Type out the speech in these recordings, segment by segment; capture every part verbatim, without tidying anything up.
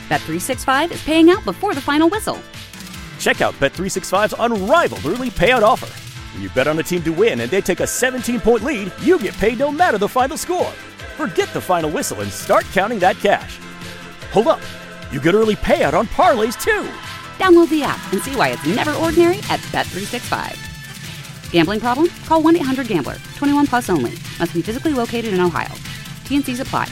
Bet three sixty-five is paying out before the final whistle. Check out Bet three sixty-five's unrivaled early payout offer. When you bet on a team to win and they take a seventeen-point lead, you get paid no matter the final score. Forget the final whistle and start counting that cash. Hold up. You get early payout on parlays, too. Download the app and see why it's never ordinary at Bet three sixty-five. Gambling problem? Call one eight hundred gambler. twenty-one plus only. Must be physically located in Ohio. T N Cs apply.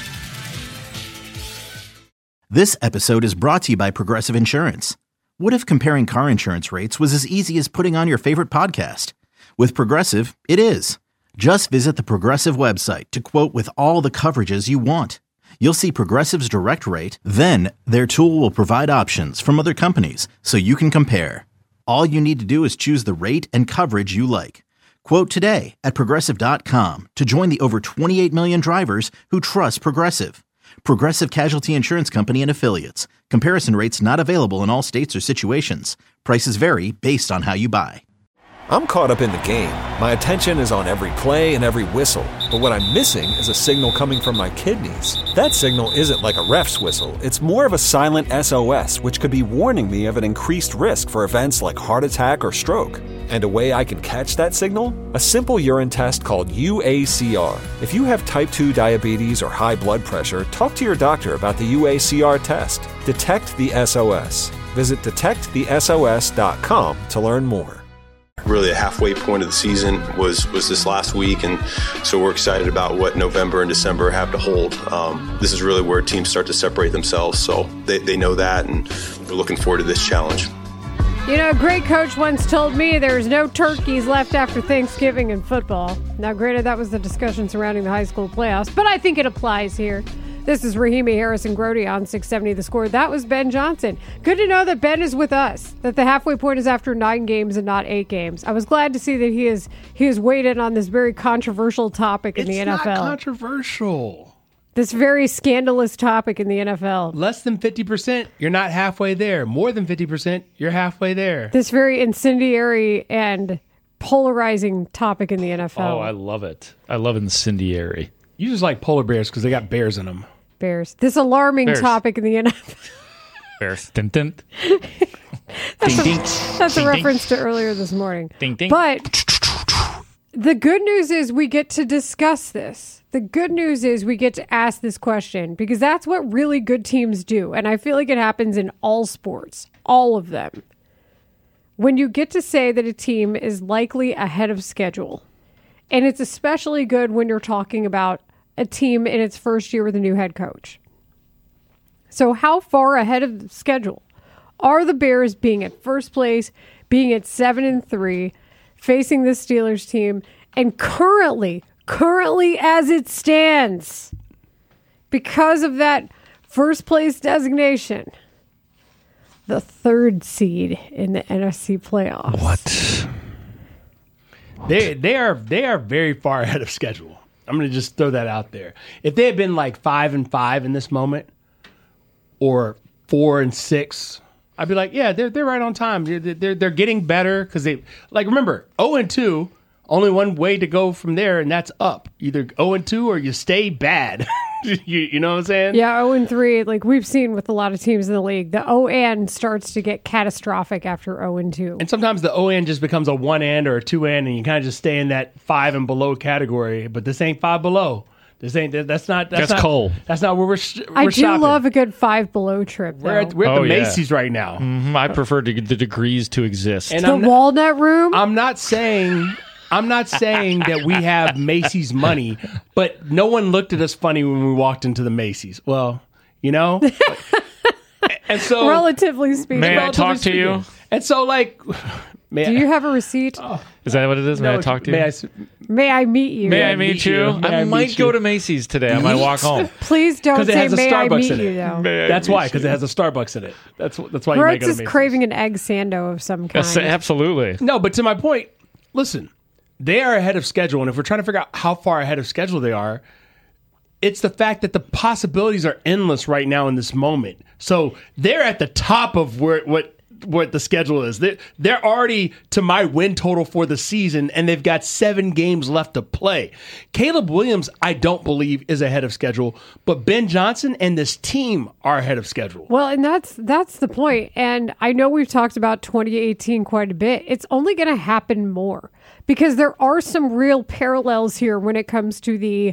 This episode is brought to you by Progressive Insurance. What if comparing car insurance rates was as easy as putting on your favorite podcast? With Progressive, it is. Just visit the Progressive website to quote with all the coverages you want. You'll see Progressive's direct rate, then their tool will provide options from other companies so you can compare. All you need to do is choose the rate and coverage you like. Quote today at Progressive dot com to join the over twenty-eight million drivers who trust Progressive. Progressive Casualty Insurance Company and Affiliates. Comparison rates not available in all states or situations. Prices vary based on how you buy. I'm caught up in the game. My attention is on every play and every whistle. But what I'm missing is a signal coming from my kidneys. That signal isn't like a ref's whistle. It's more of a silent S O S, which could be warning me of an increased risk for events like heart attack or stroke. And a way I can catch that signal? A simple urine test called U A C R. If you have type two diabetes or high blood pressure, talk to your doctor about the U A C R test. Detect the S O S. Visit detect the S O S dot com to learn more. Really, a halfway point of the season was was this last week, and so we're excited about what November and December have to hold. Um, this is really where teams start to separate themselves, so they, they know that, and we're looking forward to this challenge. You know, a great coach once told me there's no turkeys left after Thanksgiving in football. Now, granted, that was the discussion surrounding the high school playoffs, but I think it applies here. This is Rahimi Harrison Grody on six seventy The Score. That was Ben Johnson. Good to know that Ben is with us, that the halfway point is after nine games and not eight games. I was glad to see that he is he has weighed in on this very controversial topic in it's the N F L. It's not controversial. This very scandalous topic in the N F L. Less than fifty percent, you're not halfway there. More than fifty percent, you're halfway there. This very incendiary and polarizing topic in the N F L. Oh, I love it. I love incendiary. You just like polar bears because they got bears in them. Bears. This alarming Bears. topic in the N F L. Bears. Dun, dun. That's, ding, a, ding. that's ding, a reference ding. to earlier this morning. Ding, ding. But the good news is we get to discuss this. The good news is we get to ask this question because that's what really good teams do. And I feel like it happens in all sports, all of them. When you get to say that a team is likely ahead of schedule. And it's especially good when you're talking about a team in its first year with a new head coach. So how far ahead of the schedule are the Bears being at first place, being at seven and three, facing the Steelers team, and currently, currently as it stands, because of that first place designation, the third seed in the N F C playoffs. What? They they are they are very far ahead of schedule. I'm going to just throw that out there. If they had been like five and five in this moment, or four and six, I'd be like, yeah, they're they're right on time. They're they're, they're getting better because they like remember zero and two. Only one way to go from there, and that's up. Either zero and two or you stay bad. you, you know what I'm saying? Yeah, zero and three. Like we've seen with a lot of teams in the league, the O and starts to get catastrophic after zero and two. And sometimes the O and just becomes a one and or a two and, and you kind of just stay in that five and below category. But this ain't five below. This ain't. That's not. That's, That's not, Cole. That's not where we're. Sh- we're I do shopping. love a good five below trip. Though. We're at, we're at Oh, the yeah. Macy's right now. Mm-hmm. I prefer to get the degrees to exist. And the I'm not, Walnut Room. I'm not saying. I'm not saying that we have Macy's money, but no one looked at us funny when we walked into the Macy's. Well, you know, and so relatively speaking. May I relatively talk to speaking. you? And so, like, may Do I, you have a receipt? Oh, Is that what it is? May no, I talk to may you? I s- May I meet you? May I meet meet you? you? May I, I might meet go you? to Macy's today. I might walk home. Please don't 'Cause it say has a may I Starbucks meet in you it. though. May I That's meet why, because you? it has a Starbucks in it. That's that's why you might Brooks go to is Macy's. craving an egg sando of some kind. Yes, absolutely. No, but to my point, listen, they are ahead of schedule, and if we're trying to figure out how far ahead of schedule they are, it's the fact that the possibilities are endless right now in this moment. So they're at the top of where what what the schedule is. They're, they're already to my win total for the season, and they've got seven games left to play. Caleb Williams, I don't believe, is ahead of schedule, but Ben Johnson and this team are ahead of schedule. Well, and that's that's the point. And I know we've talked about twenty eighteen quite a bit. It's only going to happen more because there are some real parallels here when it comes to the.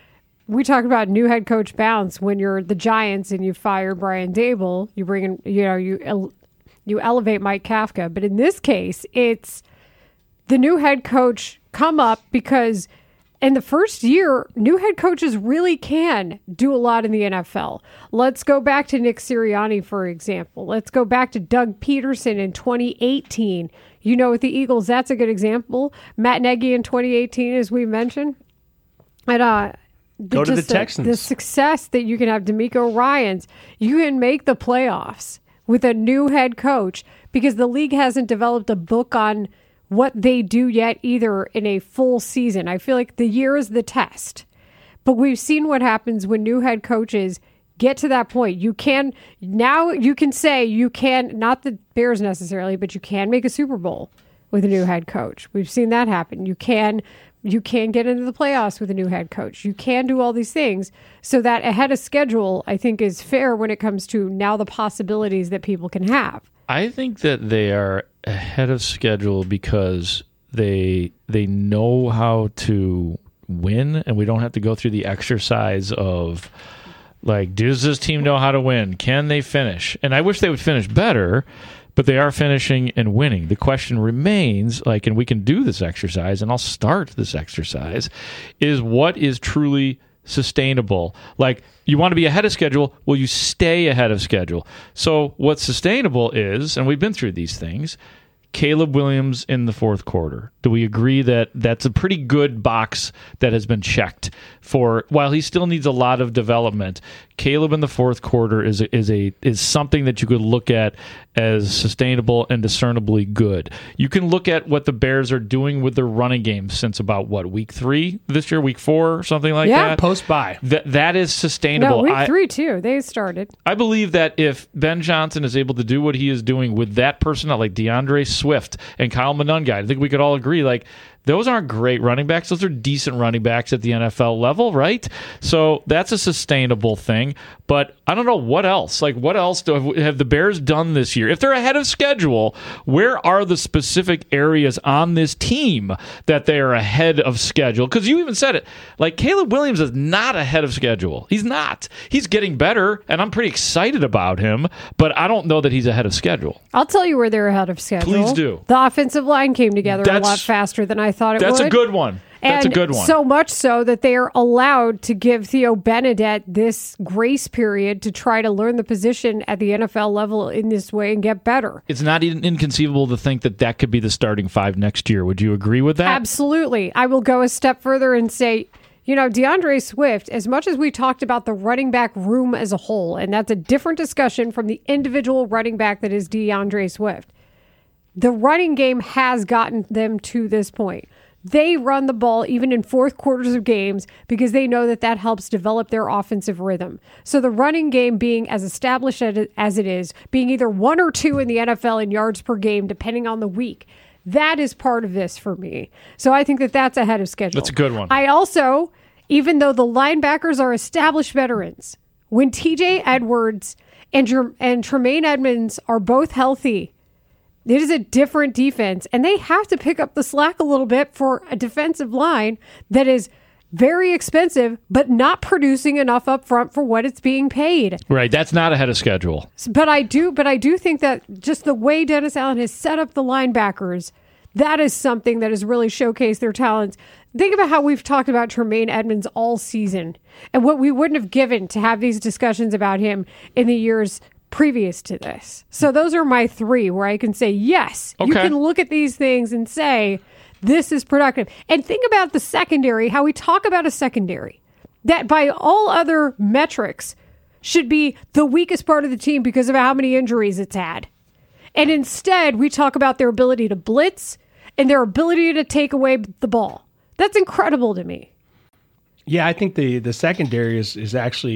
We talk about new head coach bounce when you're the Giants and you fire Brian Dable, you bring in, you know, you you elevate Mike Kafka. But in this case, it's the new head coach come up because in the first year, new head coaches really can do a lot in the N F L. Let's go back to Nick Sirianni, for example. Let's go back to Doug Peterson in twenty eighteen. You know, with the Eagles, that's a good example. Matt Nagy in twenty eighteen, as we mentioned. And, uh, Go to the Texans. The, the success that you can have, DeMeco Ryans, you can make the playoffs with a new head coach because the league hasn't developed a book on what they do yet either in a full season. I feel like the year is the test. But we've seen what happens when new head coaches get to that point. You can, now you can say you can, not the Bears necessarily, but you can make a Super Bowl with a new head coach. We've seen that happen. You can You can get into the playoffs with a new head coach. You can do all these things. So that ahead of schedule, I think, is fair when it comes to now the possibilities that people can have. I think that they are ahead of schedule because they they know how to win, and we don't have to go through the exercise of, like, does this team know how to win? Can they finish? And I wish they would finish better, but they are finishing and winning. The question remains, like, and we can do this exercise, and I'll start this exercise, is what is truly sustainable? Like, you want to be ahead of schedule, will you stay ahead of schedule? So what's sustainable is, and we've been through these things, Caleb Williams in the fourth quarter. Do we agree that that's a pretty good box that has been checked for, while he still needs a lot of development? Caleb in the fourth quarter is a, is a is something that you could look at as sustainable and discernibly good. You can look at what the Bears are doing with their running game since about, what, week three this year, week four, or something like yeah. that? Post-bye. That, that is sustainable. No, week I, three, too. They started. I believe that if Ben Johnson is able to do what he is doing with that personnel, like DeAndre Swift and Kyle Monunga, I think we could all agree, like, those aren't great running backs. Those are decent running backs at the N F L level, right? So that's a sustainable thing. But I don't know what else. Like, what else do, have the Bears done this year? If they're ahead of schedule, where are the specific areas on this team that they are ahead of schedule? Because you even said it. Like, Caleb Williams is not ahead of schedule. He's not. He's getting better, and I'm pretty excited about him, but I don't know that he's ahead of schedule. I'll tell you where they're ahead of schedule. Please do. The offensive line came together That's, a lot faster than I thought it that's would. That's a good one. That's and a good one. So much so that they are allowed to give Theo Benedette this grace period to try to learn the position at the N F L level in this way and get better. It's not even inconceivable to think that that could be the starting five next year. Would you agree with that? Absolutely. I will go a step further and say, you know, DeAndre Swift, as much as we talked about the running back room as a whole, and that's a different discussion from the individual running back that is DeAndre Swift, the running game has gotten them to this point. They run the ball even in fourth quarters of games because they know that that helps develop their offensive rhythm. So the running game being as established as it is, being either one or two in the N F L in yards per game, depending on the week, that is part of this for me. So I think that that's ahead of schedule. That's a good one. I also, even though the linebackers are established veterans, when T J Edwards and, and Tremaine Edmonds are both healthy, it is a different defense, and they have to pick up the slack a little bit for a defensive line that is very expensive, but not producing enough up front for what it's being paid. Right, that's not ahead of schedule. But I do, but I do think that just the way Dennis Allen has set up the linebackers, that is something that has really showcased their talents. Think about how we've talked about Tremaine Edmonds all season, and what we wouldn't have given to have these discussions about him in the years previous to this. So those are my three where I can say, yes, okay. You can look at these things and say, this is productive. And think about the secondary, how we talk about a secondary that by all other metrics should be the weakest part of the team because of how many injuries it's had. And instead, we talk about their ability to blitz and their ability to take away the ball. That's incredible to me. Yeah, I think the, the secondary is, is actually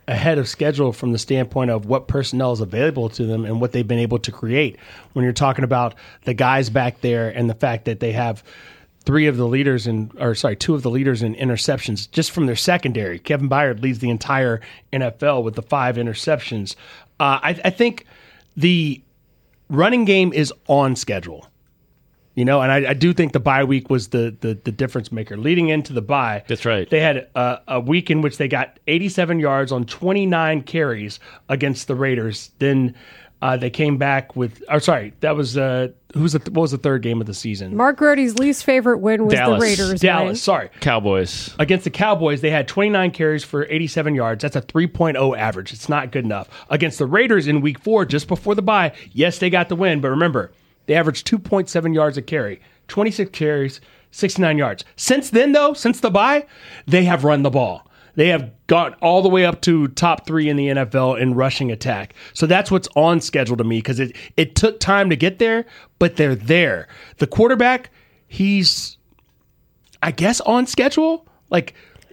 ahead of schedule from the standpoint of what personnel is available to them and what they've been able to create. When you're talking about the guys back there and the fact that they have three of the leaders in, or sorry, two of the leaders in interceptions just from their secondary. Kevin Byard leads the entire N F L with the five interceptions. Uh, I, I think the running game is on schedule. You know, and I, I do think the bye week was the, the the difference maker. Leading into the bye, that's right. They had a, a week in which they got eighty-seven yards on twenty-nine carries against the Raiders. Then uh, they came back with, or sorry, that was uh, who's the, what was the third game of the season? Mark Grote's least favorite win was Dallas. the Raiders. Dallas, win. sorry, Cowboys against the Cowboys. They had twenty-nine carries for eighty-seven yards. That's a three point oh average. It's not good enough against the Raiders in Week Four, just before the bye. Yes, they got the win, but remember they averaged two point seven yards a carry. twenty-six carries, sixty-nine yards. Since then, though, since the bye, they have run the ball. They have got all the way up to top three in the N F L in rushing attack. So that's what's on schedule to me because it, it took time to get there, but they're there. The quarterback, he's, I guess, on schedule? Like,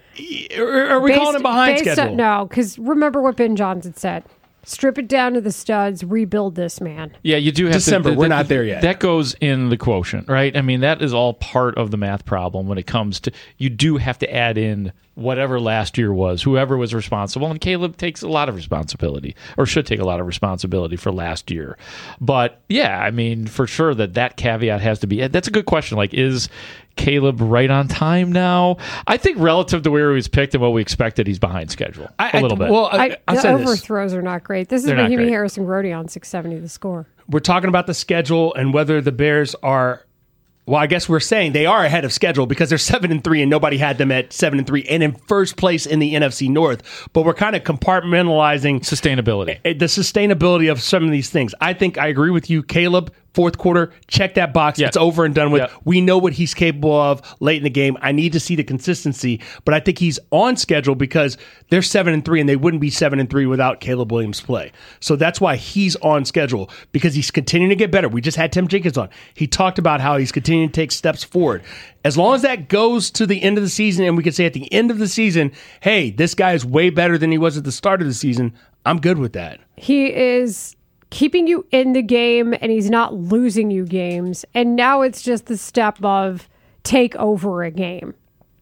are we Based- calling him behind based schedule? on- no, because remember what Ben Johnson said. Strip it down to the studs, rebuild this man. Yeah, you do have December, to. we're not there yet. That goes in the quotient, right? I mean, that is all part of the math problem when it comes to, you do have to add in whatever last year was, whoever was responsible. And Caleb takes a lot of responsibility, or should take a lot of responsibility for last year. But yeah, I mean, for sure that that caveat has to be, that's a good question. Like, is Caleb right on time now? I think relative to where he was picked and what we expected, he's behind schedule I, a little I, bit. Well, I, I, I'll the say this. overthrows are not great. This is They're not Mahimi great. Harris and Grote on six seventy The Score. We're talking about the schedule and whether the Bears are, well, I guess we're saying they are ahead of schedule because they're seven and three and nobody had them at seven and three and in first place in the N F C North. But we're kind of compartmentalizing Sustainability. the sustainability of some of these things. I think I agree with you, Caleb. Fourth quarter, check that box. Yep. It's over and done with. Yep. We know what he's capable of late in the game. I need to see the consistency, but I think he's on schedule because they're seven and three, and they wouldn't be seven and three without Caleb Williams' play. So that's why he's on schedule because he's continuing to get better. We just had Tim Jenkins on. He talked about how he's continuing to take steps forward. As long as that goes to the end of the season, and we can say at the end of the season, hey, this guy is way better than he was at the start of the season, I'm good with that. He is keeping you in the game and he's not losing you games. And now it's just the step of take over a game.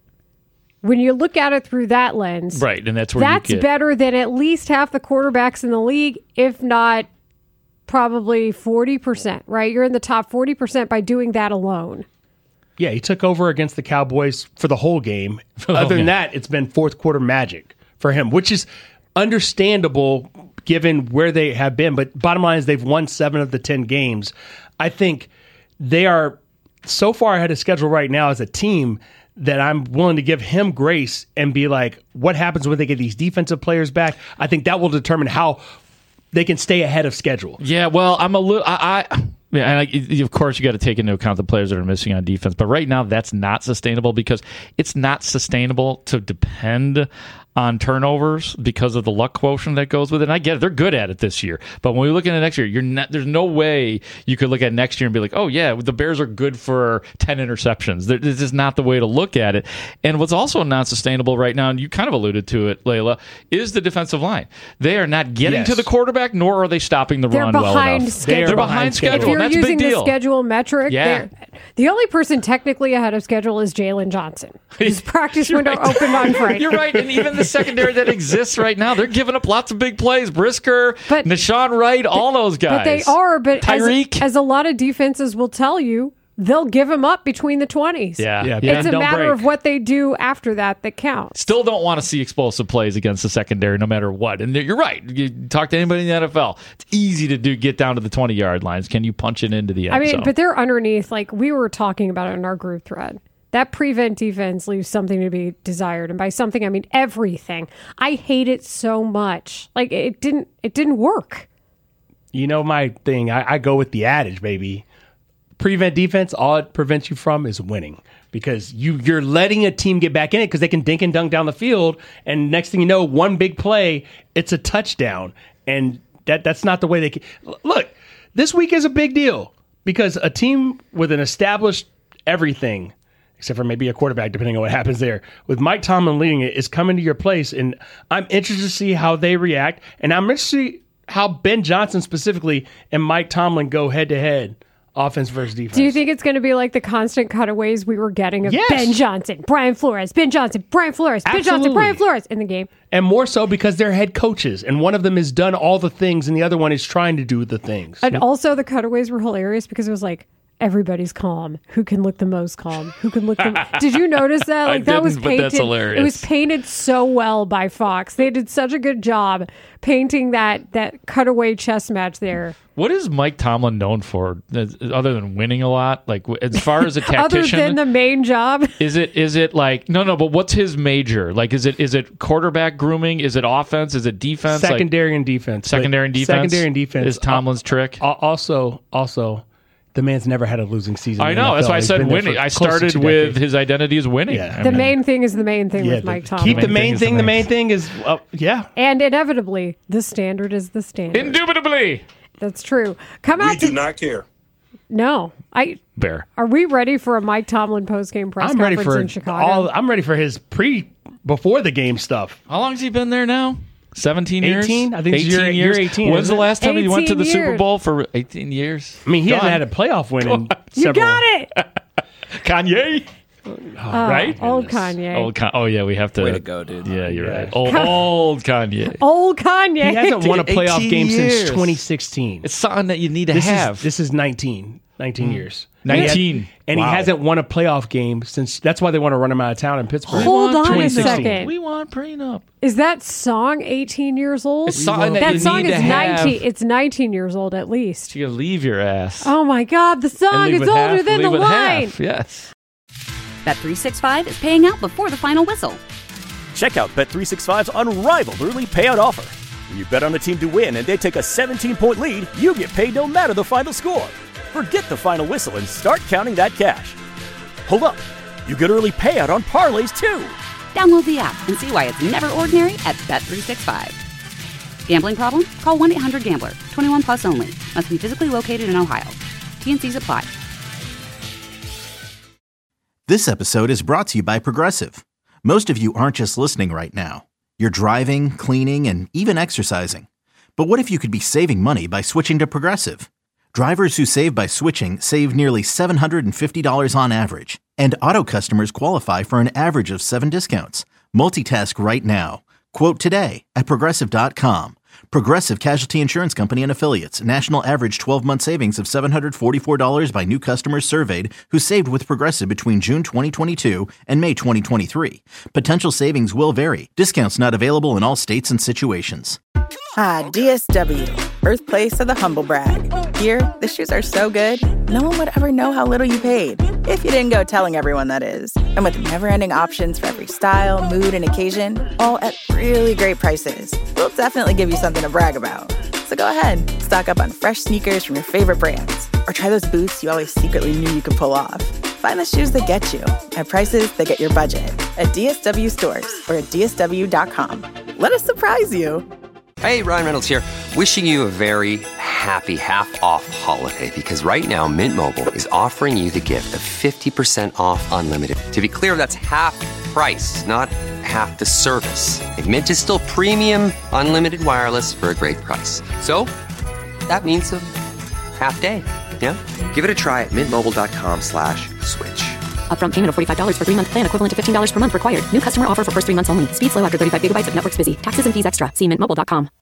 When you look at it through that lens, Right, and that's where that's you get better than at least half the quarterbacks in the league, if not probably forty percent, right? You're in the top forty percent by doing that alone. Yeah, he took over against the Cowboys for the whole game. the whole Other than game. that, it's been fourth quarter magic for him, which is understandable given where they have been. But bottom line is they've won seven of the ten games. I think they are so far ahead of schedule right now as a team that I'm willing to give him grace and be like, what happens when they get these defensive players back? I think that will determine how they can stay ahead of schedule. Yeah, well, I'm a little. I, I yeah, and I, of course you got to take into account the players that are missing on defense. But right now, that's not sustainable because it's not sustainable to depend on turnovers because of the luck quotient that goes with it. And I get it; they're good at it this year. But when we look at next year, you're not. There's no way you could look at next year and be like, "Oh yeah, the Bears are good for ten interceptions." This is not the way to look at it. And what's also not sustainable right now, and you kind of alluded to it, Layla, is the defensive line. They are not getting Yes. to the quarterback, nor are they stopping the They're run well behind enough. schedule. They're behind schedule. If you're and that's a using big the deal. schedule metric, Yeah. they're- the only person technically ahead of schedule is Jalen Johnson. His practice You're window right. opened on Friday. You're right, and even the secondary that exists right now, they're giving up lots of big plays. Brisker, But- Nashawn Wright, all those guys. But they are, but as, Tyreek. as a lot of defenses will tell you, they'll give them up between the twenties. Yeah. Yeah, It's a don't matter break. of what they do after that that counts. Still don't want to see explosive plays against the secondary no matter what. And you're right. You talk to anybody in the N F L. It's easy to do get down to the twenty-yard lines. Can you punch it into the end I mean, zone? but they're underneath, like we were talking about it in our group thread. That prevent defense leaves something to be desired. And by something, I mean everything. I hate it so much. Like it didn't it didn't work. You know my thing. I, I go with the adage, baby. Prevent defense, all it prevents you from is winning because you, you're letting a team get back in it because they can dink and dunk down the field. And next thing you know, one big play, it's a touchdown. And that that's not the way they can. Look, this week is a big deal because a team with an established everything except for maybe a quarterback, depending on what happens there. With Mike Tomlin leading it, is coming to your place, and I'm interested to see how they react, and I'm interested to see how Ben Johnson specifically and Mike Tomlin go head-to-head. Offense versus defense. Do you think it's going to be like the constant cutaways we were getting of yes. Ben Johnson, Brian Flores, Ben Johnson, Brian Flores, Ben Absolutely. Johnson, Brian Flores in the game? And more so because they're head coaches, and one of them has done all the things, and the other one is trying to do the things. And also the cutaways were hilarious because it was like, everybody's calm. Who can look the most calm? Who can look the Did you notice that? Like I that was didn't, but painted. that's hilarious. It was painted so well by Fox. They did such a good job painting that that cutaway chess match there. What is Mike Tomlin known for, other than winning a lot? Like as far as a tactician, other than the main job, is it is it like no no? But what's his major? Like is it is it quarterback grooming? Is it offense? Is it defense? Secondary like, and defense. Secondary and defense. Secondary and defense is Tomlin's trick. Also, also. The man's never had a losing season. I know. That's why I said winning. I started with his identity is winning. Yeah. The main thing is the main thing Yeah, with Mike the- Tomlin. Keep the main thing. The main thing is, uh, yeah. And inevitably, the standard is the standard. Indubitably. That's true. Come out. We do to- not care. No, I. Bear. Are we ready for a Mike Tomlin postgame press I'm ready conference for in Chicago? all. I'm ready for his pre before the game stuff. How long has he been there now? Seventeen years. eighteen? I think it's eighteen year- years. year eighteen, When's the isn't it? last time he went to the eighteen Super years. Bowl for eighteen years? I mean, he Go hasn't on. had a playoff win in you several. got it. Kanye. right? Oh, old Kanye. Old Con- oh yeah, we have to. Way to go, dude. Yeah, you're Yeah. right. Old, old Kanye. Old Kanye. He hasn't won a playoff eighteen game years. since twenty sixteen. It's something that you need to This have. is this is nineteen. nineteen years. nineteen. And, he, and Wow. he hasn't won a playoff game since. That's why they want to run him out of town in Pittsburgh. Hold on a twenty sixteen. second. We want prenup. Is that song eighteen years old? It's something that that you song need is to have. nineteen. It's nineteen years old at least. You gotta leave your ass. Oh my God, the song And leave is with older half, than the leave with line. half. Yes. Bet three sixty-five is paying out before the final whistle. Check out Bet three sixty-five's unrivaled early payout offer. When you bet on a team to win and they take a seventeen-point lead, you get paid no matter the final score. Forget the final whistle and start counting that cash. Hold up. You get early payout on parlays too. Download the app and see why it's never ordinary at Bet three sixty-five. Gambling problem? Call one eight hundred gambler. twenty-one plus only. Must be physically located in Ohio. T and C's apply. This episode is brought to you by Progressive. Most of you aren't just listening right now. You're driving, cleaning, and even exercising. But what if you could be saving money by switching to Progressive? Drivers who save by switching save nearly seven hundred fifty dollars on average. And auto customers qualify for an average of seven discounts. Multitask right now. Quote today at Progressive dot com. Progressive Casualty Insurance Company and Affiliates. National average twelve-month savings of seven hundred forty-four dollars by new customers surveyed who saved with Progressive between June twenty twenty-two and May twenty twenty-three. Potential savings will vary. Discounts not available in all states and situations. Ah, D S W, birthplace of the humble brag. Here, the shoes are so good, no one would ever know how little you paid. If you didn't go telling everyone, that is. And with never-ending options for every style, mood, and occasion, all at really great prices, we'll definitely give you something to brag about. So go ahead, stock up on fresh sneakers from your favorite brands, or try those boots you always secretly knew you could pull off. Find the shoes that get you at prices that get your budget at D S W stores or at D S W dot com. Let us surprise you. Hey, Ryan Reynolds here, wishing you a very happy half-off holiday, because right now Mint Mobile is offering you the gift of fifty percent off unlimited. To be clear, that's half price, not half the service. And Mint is still premium unlimited wireless for a great price. So, that means a half day, yeah? Give it a try at mintmobile.com slash switch. Upfront payment of forty-five dollars for three-month plan equivalent to fifteen dollars per month required. New customer offer for first three months only. Speed slow after thirty-five gigabytes if network's busy. Taxes and fees extra. See mint mobile dot com.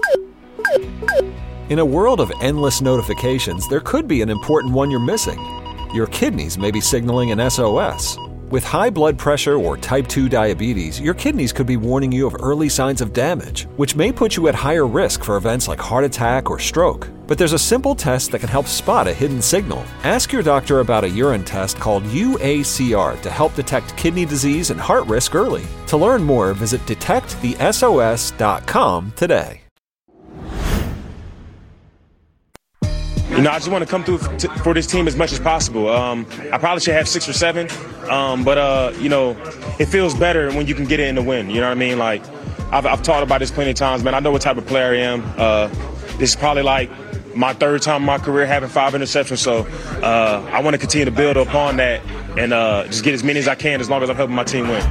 In a world of endless notifications, there could be an important one you're missing. Your kidneys may be signaling an S O S. With high blood pressure or type two diabetes, your kidneys could be warning you of early signs of damage, which may put you at higher risk for events like heart attack or stroke. But there's a simple test that can help spot a hidden signal. Ask your doctor about a urine test called U A C R to help detect kidney disease and heart risk early. To learn more, visit detect the S O S dot com today. You know, I just want to come through t- for this team as much as possible. Um, I probably should have six or seven, um, but, uh, you know, it feels better when you can get it in the win. You know what I mean? Like, I've, I've talked about this plenty of times, man. I know what type of player I am. Uh, this is probably like my third time in my career having five interceptions, so uh, I want to continue to build upon that and uh, just get as many as I can as long as I'm helping my team win.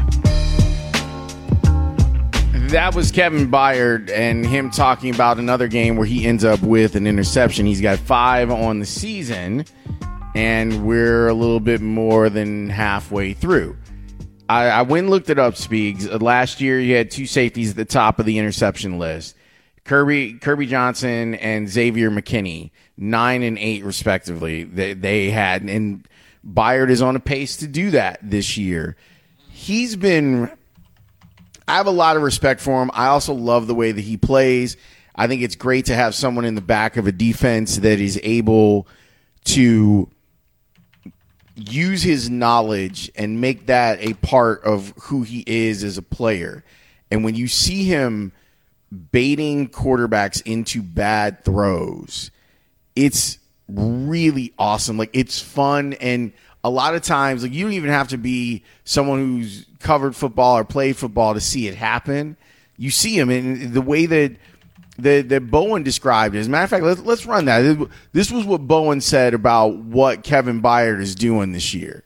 That was Kevin Byard and him talking about another game where he ends up with an interception. He's got five on the season, and we're a little bit more than halfway through. I, I went and looked it up, Speaks. Uh, last year, you had two safeties at the top of the interception list. Kirby Kirby Johnson and Xavier McKinney, nine and eight respectively. They, they had, and Byard is on a pace to do that this year. He's been... I have a lot of respect for him. I also love the way that he plays. I think it's great to have someone in the back of a defense that is able to use his knowledge and make that a part of who he is as a player. And when you see him baiting quarterbacks into bad throws, it's really awesome. Like, it's fun. And a lot of times, like, you don't even have to be someone who's covered football or played football to see it happen. You see him, and the way that that, that Bowen described it. As a matter of fact, let's, let's run that. This was what Bowen said about what Kevin Byard is doing this year.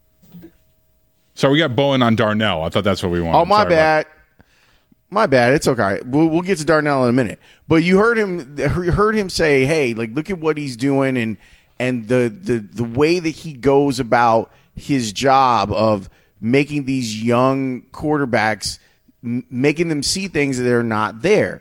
So we got Bowen on Darnell. I thought that's what we wanted. Oh, my Sorry bad. My bad. It's okay. We'll, we'll get to Darnell in a minute. But you heard him heard him say, hey, like, look at what he's doing, and and the, the, the way that he goes about his job of making these young quarterbacks, m- making them see things that are not there.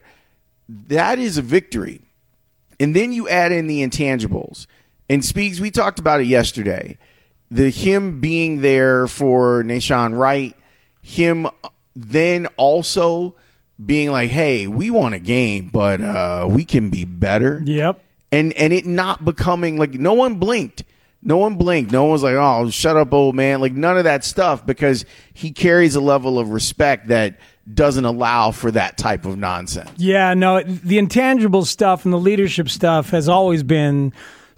That is a victory. And then you add in the intangibles. And Speaks, we talked about it yesterday. The him being there for Nahshon Wright, him then also being like, hey, we won a game, but uh, we can be better. Yep. And and it not becoming like, no one blinked. No one blinked. No one was like, oh, shut up, old man. Like, none of that stuff, because he carries a level of respect that doesn't allow for that type of nonsense. Yeah, no, the intangible stuff and the leadership stuff has always been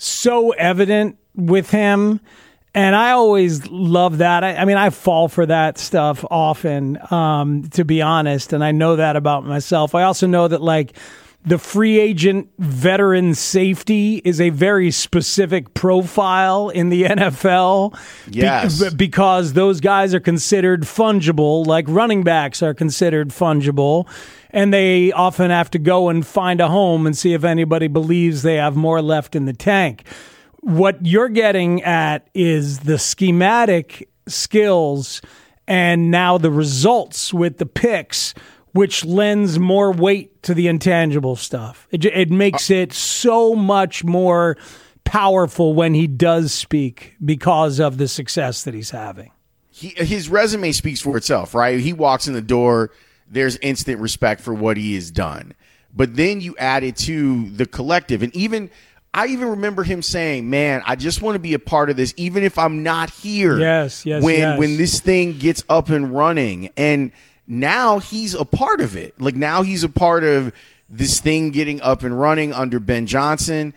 so evident with him. And I always love that. I, I mean, I fall for that stuff often, um, to be honest. And I know that about myself. I also know that, like, the free agent veteran safety is a very specific profile in the N F L. Yes. Be- because those guys are considered fungible, like running backs are considered fungible, and they often have to go and find a home and see if anybody believes they have more left in the tank. What you're getting at is the schematic skills and now the results with the picks, which lends more weight to the intangible stuff. It, it makes it so much more powerful when he does speak because of the success that he's having. He, his resume speaks for itself, right? He walks in the door, there's instant respect for what he has done. But then you add it to the collective. And even I even remember him saying, man, I just want to be a part of this, even if I'm not here. Yes, yes, when, yes. when this thing gets up and running. And now he's a part of it. Like, now he's a part of this thing getting up and running under Ben Johnson.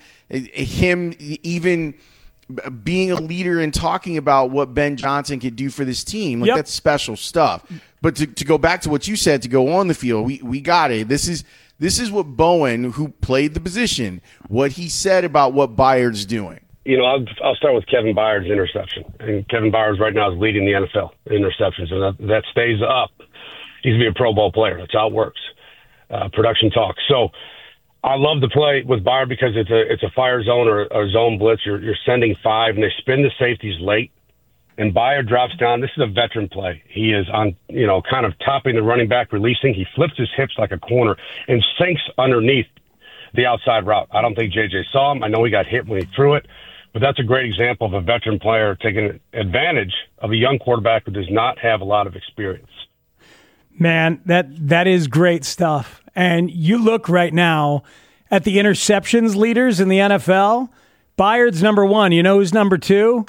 Him even being a leader and talking about what Ben Johnson could do for this team. Like, Yep. that's special stuff. But to, to go back to what you said, to go on the field, we, we got it. This is this is what Bowen, who played the position, what he said about what Byard's doing. You know, I'll, I'll start with Kevin Byard's interception. And Kevin Byard right now is leading the N F L in interceptions, and that, that stays up. He's going to be a Pro Bowl player. That's how it works. Uh, production talks. So I love the play with Byard because it's a it's a fire zone or a zone blitz. You're, you're sending five, and they spin the safeties late. And Byard drops down. This is a veteran play. He is on, you know, kind of topping the running back, releasing. He flips his hips like a corner and sinks underneath the outside route. I don't think J J saw him. I know he got hit when he threw it. But that's a great example of a veteran player taking advantage of a young quarterback who does not have a lot of experience. Man, that that is great stuff. And you look right now at the interceptions leaders in the N F L. Byard's number one. You know who's number two?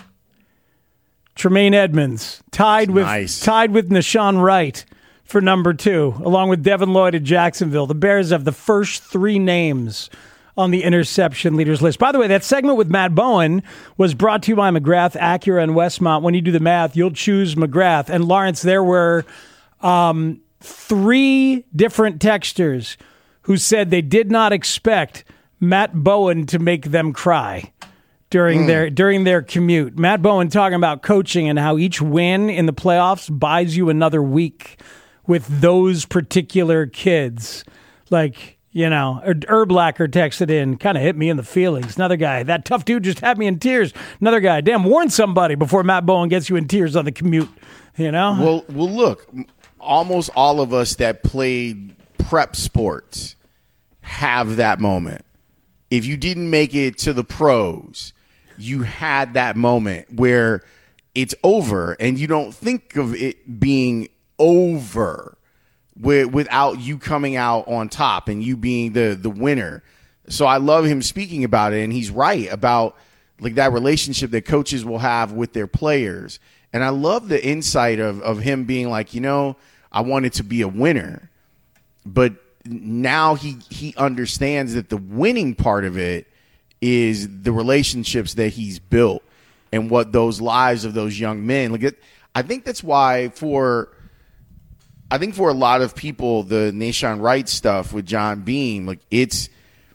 Tremaine Edmonds, tied with Nice. tied with Nahshon Wright for number two, along with Devin Lloyd at Jacksonville. The Bears have the first three names on the interception leaders list. By the way, that segment with Matt Bowen was brought to you by McGrath, Acura, and Westmont. When you do the math, you'll choose McGrath. And Lawrence, there were um, three different texters who said they did not expect Matt Bowen to make them cry. during Mm. their during their commute. Matt Bowen talking about coaching and how each win in the playoffs buys you another week with those particular kids. Like, you know, Erblacker texted in, kind of hit me in the feelings. Another guy, that tough dude just had me in tears. Another guy, damn, warn somebody before Matt Bowen gets you in tears on the commute. You know? Well, well, look, almost all of us that played prep sports have that moment. If you didn't make it to the pros, you had that moment where it's over and you don't think of it being over without you coming out on top and you being the, the winner. So I love him speaking about it, and he's right about like that relationship that coaches will have with their players. And I love the insight of, of him being like, you know, I wanted to be a winner, but now he, he understands that the winning part of it is the relationships that he's built and what those lives of those young men. Like, it, I think that's why for, I think for a lot of people, the Nahshon Wright stuff with John Beam, like it's,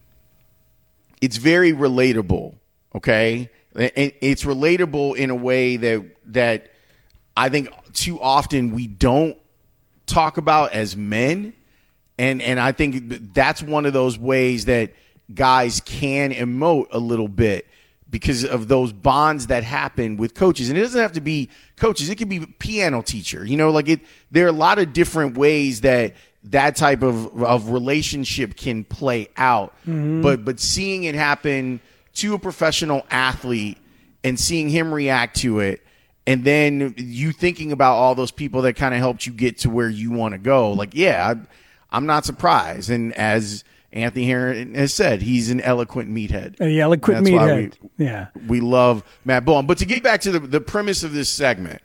it's very relatable. Okay. And it's relatable in a way that, that I think too often we don't talk about as men. And, and I think that's one of those ways that guys can emote a little bit because of those bonds that happen with coaches. And it doesn't have to be coaches. It could be piano teacher, you know, like it, there are a lot of different ways that that type of, of relationship can play out, Mm-hmm. but, but seeing it happen to a professional athlete and seeing him react to it, and then you thinking about all those people that kind of helped you get to where you want to go. Like, yeah, I, I'm not surprised. And as Anthony Herron has said, he's an eloquent meathead. The eloquent That's why meathead. we, Yeah. we love Matt Bowen. But to get back to the, the premise of this segment,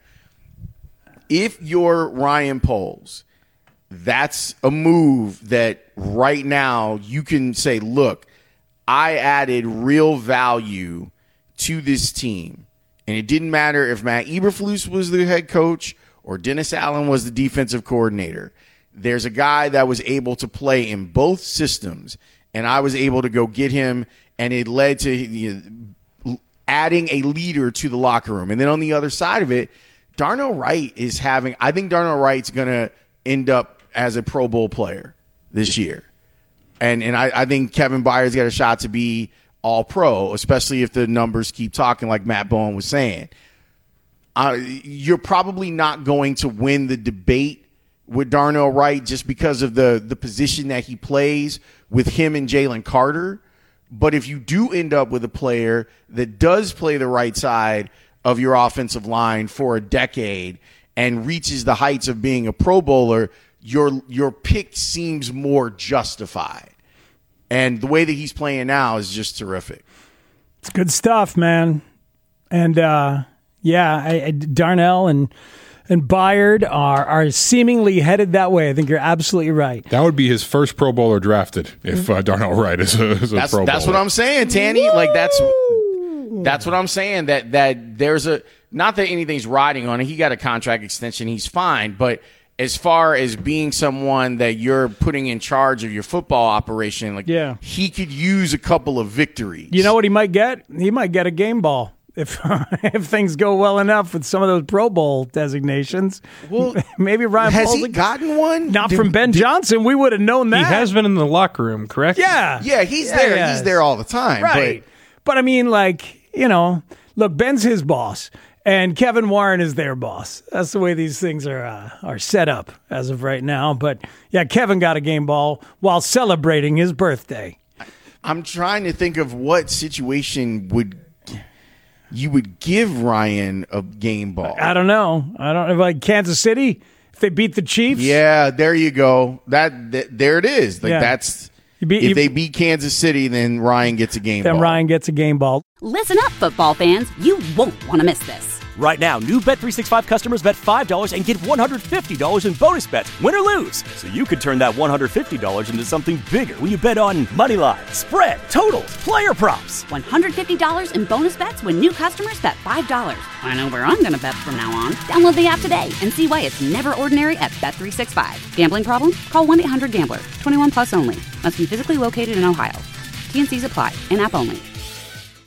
if you're Ryan Poles, that's a move that right now you can say, look, I added real value to this team. And it didn't matter if Matt Eberflus was the head coach or Dennis Allen was the defensive coordinator. There's a guy that was able to play in both systems, and I was able to go get him, and it led to you know, adding a leader to the locker room. And then on the other side of it, Darnell Wright is having – I think Darnell Wright's going to end up as a Pro Bowl player this year. And and I, I think Kevin Byard's got a shot to be all-pro, especially if the numbers keep talking like Matt Bowen was saying. Uh, you're probably not going to win the debate with Darnell Wright just because of the, the position that he plays with him and Jalen Carter. But if you do end up with a player that does play the right side of your offensive line for a decade and reaches the heights of being a Pro Bowler, your your pick seems more justified. And the way that he's playing now is just terrific. It's good stuff, man. And uh, yeah, I, I, Darnell and and Byard are are seemingly headed that way. I think you're absolutely right. That would be his first Pro Bowler drafted if uh, Darnell Wright is a, is a that's, Pro Bowler. That's what I'm saying, Tanny. Like that's that's what I'm saying. That that there's a not that anything's riding on it. He got a contract extension. He's fine, but. As far as being someone that you're putting in charge of your football operation, like yeah. he could use a couple of victories. You know what he might get? He might get a game ball if if things go well enough with some of those Pro Bowl designations. Well, maybe Ryan has Poles he gotten one? Not Did- from Ben did- Johnson. We would have known that. He has been in the locker room, correct? Yeah, Yeah, he's Yeah, there. yeah. He's there all the time. right? But, I mean, like you know, look, Ben's his boss. And Kevin Warren is their boss. That's the way these things are uh, are set up as of right now. But, yeah, Kevin got a game ball while celebrating his birthday. I'm trying to think of what situation would you would give Ryan a game ball. I don't know. I don't know. Like Kansas City, if they beat the Chiefs. Yeah, there you go. That, that there it is. Like Yeah. that's You beat- if you- they beat Kansas City, then Ryan gets a game Then ball. Ryan gets a game ball. Listen up, football fans. You won't want to miss this. Right now, new Bet three sixty-five customers bet five dollars and get one hundred fifty dollars in bonus bets, win or lose. So you could turn that one hundred fifty dollars into something bigger when you bet on money line, spread, totals, player props. one hundred fifty dollars in bonus bets when new customers bet five dollars. I know where I'm going to bet from now on. Download the app today and see why it's never ordinary at Bet three sixty-five. Gambling problem? Call one eight hundred gambler. twenty-one plus only. Must be physically located in Ohio. T N Cs apply. In-app only.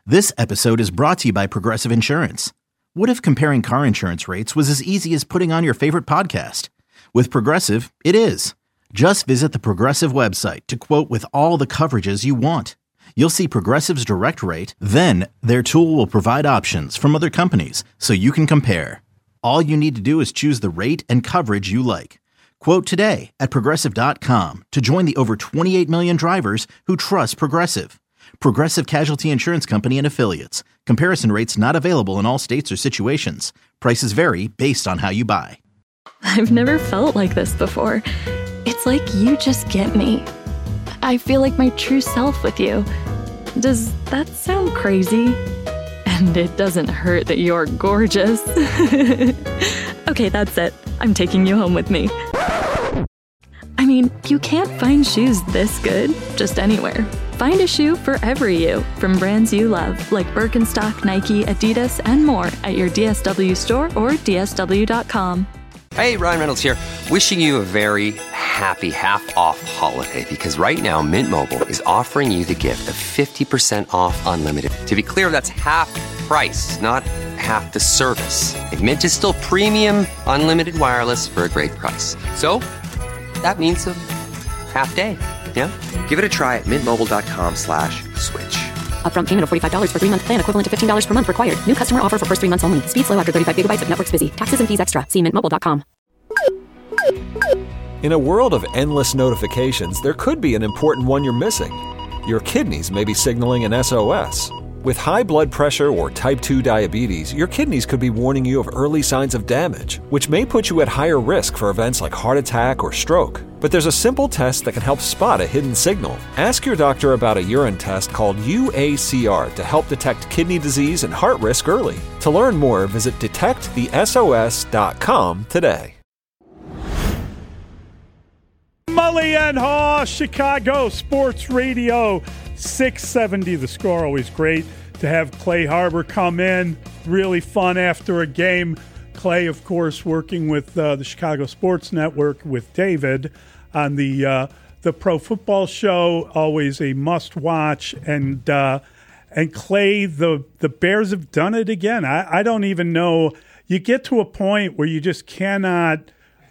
This episode is brought to you by Progressive Insurance. What if comparing car insurance rates was as easy as putting on your favorite podcast? With Progressive, it is. Just visit the Progressive website to quote with all the coverages you want. You'll see Progressive's direct rate, then their tool will provide options from other companies so you can compare. All you need to do is choose the rate and coverage you like. Quote today at Progressive dot com to join the over twenty-eight million drivers who trust Progressive. Progressive Casualty Insurance Company and Affiliates. Comparison rates not available in all states or situations. Prices vary based on how you buy. I've never felt like this before. It's like you just get me. I feel like my true self with you. Does that sound crazy? And it doesn't hurt that you're gorgeous. Okay, that's it. I'm taking you home with me. I mean, you can't find shoes this good just anywhere. Find a shoe for every you from brands you love, like Birkenstock, Nike, Adidas, and more at your D S W store or D S W dot com. Hey, Ryan Reynolds here, wishing you a very happy half-off holiday, because right now Mint Mobile is offering you the gift of fifty percent off unlimited. To be clear, that's half price, not half the service. And Mint is still premium unlimited wireless for a great price. So that means a half day. Yeah? Give it a try at mintmobile.com slash switch. Upfront payment of forty-five dollars for three-month plan equivalent to fifteen dollars per month required. New customer offer for first three months only. Speed slow after thirty-five gigabytes if network's busy. Taxes and fees extra. See mint mobile dot com. In a world of endless notifications, there could be an important one you're missing. Your kidneys may be signaling an S O S. With high blood pressure or type two diabetes, your kidneys could be warning you of early signs of damage, which may put you at higher risk for events like heart attack or stroke. But there's a simple test that can help spot a hidden signal. Ask your doctor about a urine test called U A C R to help detect kidney disease and heart risk early. To learn more, visit detect the S O S dot com today. Mully and Haw, Chicago Sports Radio, six seventy The Score. Always great to have Clay Harbor come in. Really fun after a game. Clay, of course, working with uh, the Chicago Sports Network with David on the uh, the Pro Football Show. Always a must-watch. And uh, and Clay, the, the Bears have done it again. I, I don't even know. You get to a point where you just cannot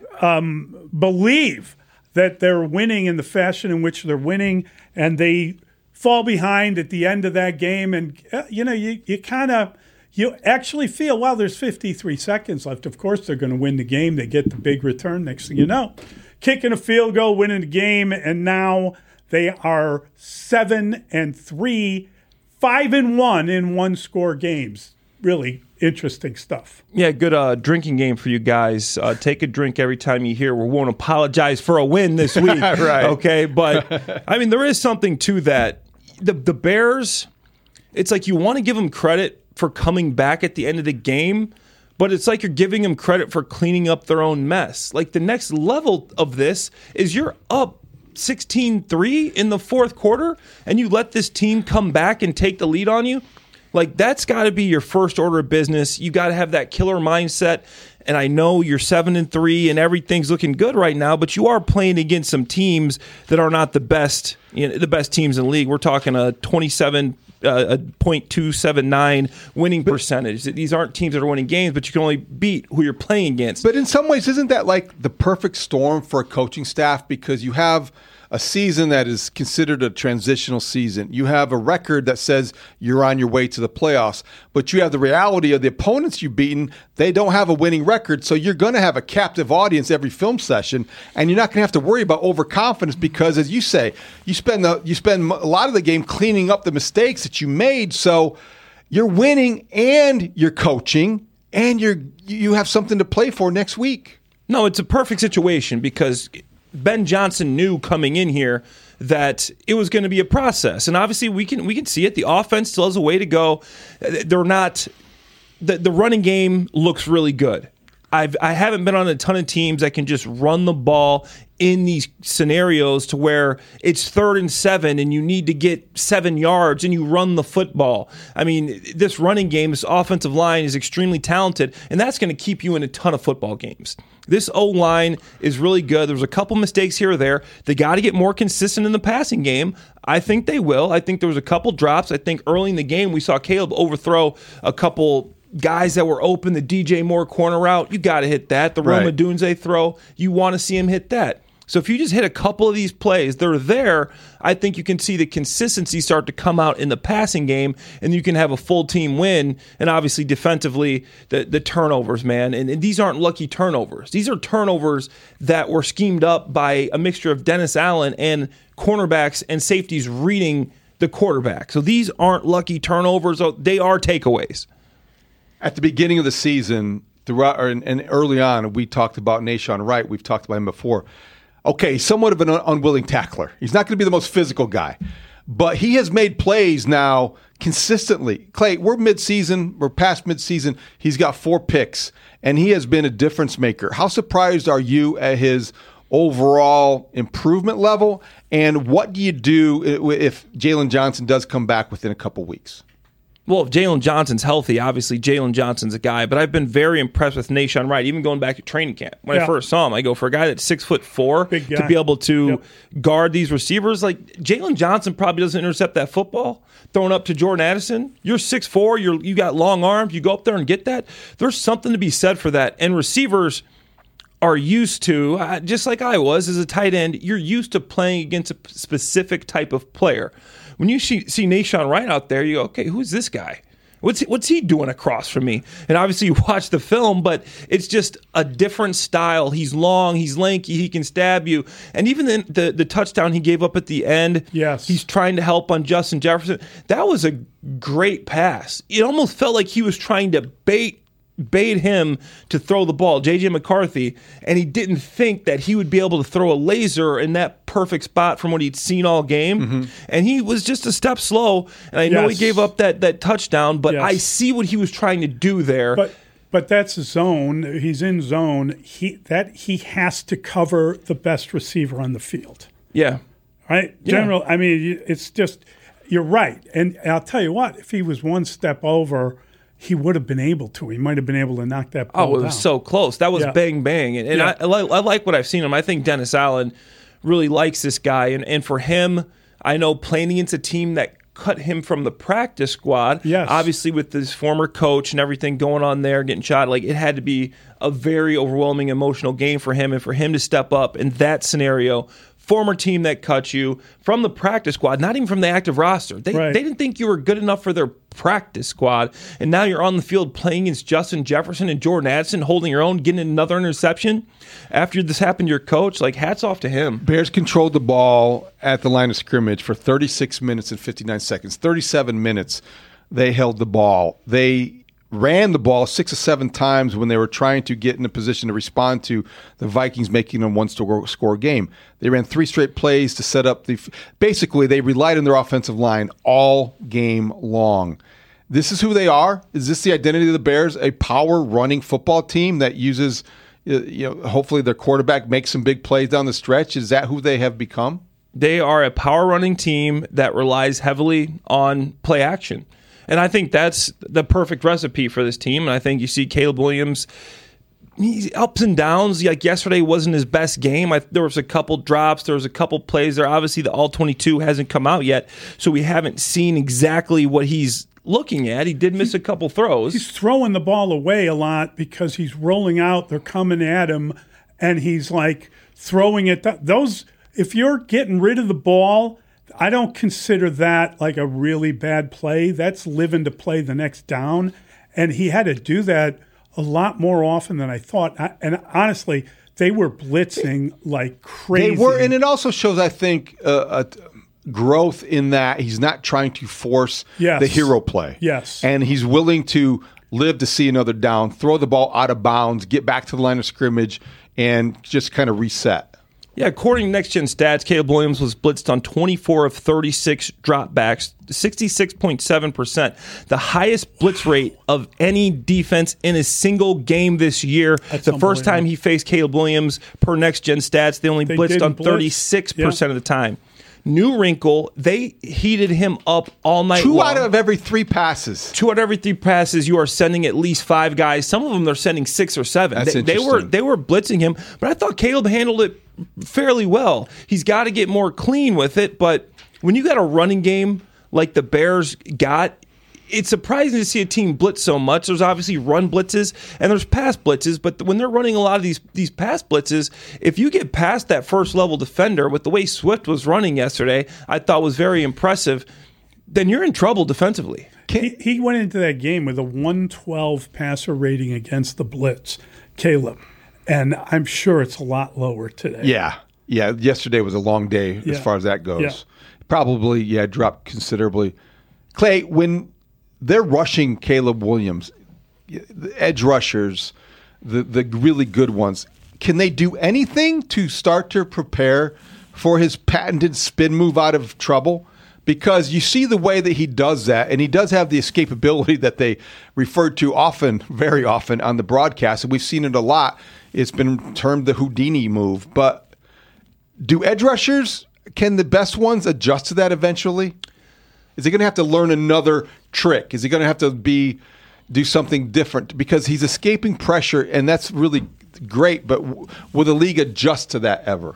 um, believe that they're winning in the fashion in which they're winning, and they fall behind at the end of that game. And, uh, you know, you, you kind of – you actually feel, well, there's fifty-three seconds left. Of course they're going to win the game. They get the big return. Next thing you know, kicking a field goal, winning the game, and now they are seven and three, five and one in one-score games. Really interesting stuff. Yeah, good uh, drinking game for you guys. Uh, take a drink every time you hear we won't apologize for a win this week. Right. Okay, but, I mean, there is something to that. The, the Bears, it's like you want to give them credit for coming back at the end of the game, but it's like you're giving them credit for cleaning up their own mess. Like, the next level of this is you're up sixteen three in the fourth quarter, and you let this team come back and take the lead on you. Like, that's got to be your first order of business. You got to have that killer mindset. And I know you're seven and three, and everything's looking good right now, but you are playing against some teams that are not the best, you know, the best teams in the league. We're talking a twenty-seven uh, point two seven nine winning percentage. These aren't teams that are winning games, but you can only beat who you're playing against. But in some ways, isn't that like the perfect storm for a coaching staff? Because you have a season that is considered a transitional season. You have a record that says you're on your way to the playoffs, but you have the reality of the opponents you've beaten. They don't have a winning record, so you're going to have a captive audience every film session, and you're not going to have to worry about overconfidence because, as you say, you spend the you spend a lot of the game cleaning up the mistakes that you made. So you're winning and you're coaching, and you're you have something to play for next week. No, it's a perfect situation because Ben Johnson knew coming in here that it was going to be a process, and obviously we can we can see it. The offense still has a way to go. They're not the the running game looks really good. I've I haven't been on a ton of teams that can just run the ball in these scenarios to where it's third and seven and you need to get seven yards and you run the football. I mean, this running game, this offensive line is extremely talented, and that's going to keep you in a ton of football games. This O-line is really good. There's a couple mistakes here or there. They got to get more consistent in the passing game. I think they will. I think there was a couple drops. I think early in the game we saw Caleb overthrow a couple guys that were open, the D J Moore corner route. You got to hit that. The Right. Roma Dunze throw, you want to see him hit that. So if you just hit a couple of these plays, they're there, I think you can see the consistency start to come out in the passing game, and you can have a full team win. And obviously defensively, the, the turnovers, man. And, and these aren't lucky turnovers. These are turnovers that were schemed up by a mixture of Dennis Allen and cornerbacks and safeties reading the quarterback. So these aren't lucky turnovers. They are takeaways. At the beginning of the season, throughout or, and early on, we talked about Nahshon Wright. We've talked about him before. Okay, somewhat of an un- unwilling tackler. He's not going to be the most physical guy, but he has made plays now consistently. Clay, we're midseason. We're past midseason. He's got four picks, and he has been a difference maker. How surprised are you at his overall improvement level, and what do you do if Jalen Johnson does come back within a couple weeks? Well, if Jalen Johnson's healthy, obviously Jalen Johnson's a guy, but I've been very impressed with Nahshon Wright, even going back to training camp. When Yeah. I first saw him, I go, for a guy that's six foot four Big to guy. be able to Yep. guard these receivers, like Jalen Johnson probably doesn't intercept that football thrown up to Jordan Addison. You're six foot four, you're, you got long arms, you go up there and get that. There's something to be said for that. And receivers are used to, uh, just like I was as a tight end, you're used to playing against a specific type of player. When you see, see Nahshon Wright out there, you go, okay, who's this guy? What's he, what's he doing across from me? And obviously you watch the film, but it's just a different style. He's long, he's lanky, he can stab you. And even the, the, the touchdown he gave up at the end, yes, he's trying to help on Justin Jefferson. That was a great pass. It almost felt like he was trying to bait bait him to throw the ball, J J McCarthy, and he didn't think that he would be able to throw a laser in that perfect spot from what he'd seen all game. Mm-hmm. And he was just a step slow, and I know Yes. he gave up that, that touchdown, but Yes. I see what he was trying to do there. But but that's zone. He's in zone. He that he has to cover the best receiver on the field. Yeah. Right? Yeah. General, I mean, it's just, you're right. And I'll tell you what, if he was one step over, he would have been able to. He might have been able to knock that ball Oh, it was down. so close. That was Yeah. bang, bang. And, and Yeah. I, I, like, I like what I've seen him. I think Dennis Allen really likes this guy. And, and for him, I know playing against a team that cut him from the practice squad, yes. obviously with his former coach and everything going on there, getting shot, like it had to be a very overwhelming emotional game for him. And for him to step up in that scenario, former team that cut you from the practice squad, not even from the active roster. They, Right. they didn't think you were good enough for their practice squad, and now you're on the field playing against Justin Jefferson and Jordan Addison, holding your own, getting another interception after this happened to your coach. Like, hats off to him. Bears controlled the ball at the line of scrimmage for thirty-six minutes and fifty-nine seconds. thirty-seven minutes they held the ball. They ran the ball six or seven times when they were trying to get in a position to respond to the Vikings making a one-score score game. They ran three straight plays to set up the – basically, they relied on their offensive line all game long. This is who they are. Is this the identity of the Bears, a power-running football team that uses – you know, hopefully their quarterback makes some big plays down the stretch? Is that who they have become? They are a power-running team that relies heavily on play action. And I think that's the perfect recipe for this team. And I think you see Caleb Williams, he's ups and downs. Like yesterday wasn't his best game. I, there was a couple drops. There was a couple plays there. Obviously, the all twenty-two hasn't come out yet, so we haven't seen exactly what he's looking at. He did miss a couple throws. He's throwing the ball away a lot because he's rolling out. They're coming at him, and he's like throwing it. Th- those, if you're getting rid of the ball, I don't consider that like a really bad play. That's living to play the next down. And he had to do that a lot more often than I thought. I, and honestly, they were blitzing like crazy. They were, and it also shows, I think, uh, a growth in that he's not trying to force Yes. the hero play. Yes. And he's willing to live to see another down, throw the ball out of bounds, get back to the line of scrimmage, and just kind of reset. Yeah, according to Next Gen Stats, Caleb Williams was blitzed on twenty-four of thirty-six dropbacks, sixty-six point seven percent, the highest blitz rate of any defense in a single game this year. That's the first time he faced Caleb Williams, per Next Gen Stats, they only They blitzed didn't on blitz. thirty-six percent Yeah. of the time. New wrinkle, they heated him up all night Two long. out of every three passes. Two out of every three passes, you are sending at least five guys. Some of them they're sending six or seven. That's they, they were interesting. they were blitzing him, but I thought Caleb handled it fairly well. He's got to get more clean with it, but when you got a running game like the Bears got, it's surprising to see a team blitz so much. There's obviously run blitzes and there's pass blitzes, but when they're running a lot of these these pass blitzes, if you get past that first level defender with the way Swift was running yesterday, I thought was very impressive, then you're in trouble defensively. He, he went into that game with a one twelve passer rating against the blitz, Caleb, and I'm sure it's a lot lower today. Yeah. Yeah. Yesterday was a long day Yeah. as far as that goes. Yeah. Probably, yeah, dropped considerably. Clay, when they're rushing Caleb Williams, the edge rushers, the, the really good ones, can they do anything to start to prepare for his patented spin move out of trouble? Because you see the way that he does that, and he does have the escapability that they referred to often, very often, on the broadcast, and we've seen it a lot. It's been termed the Houdini move. But do edge rushers, can the best ones adjust to that eventually? Is he going to have to learn another trick? Is he going to have to be do something different? Because he's escaping pressure, and that's really great, but w- will the league adjust to that ever?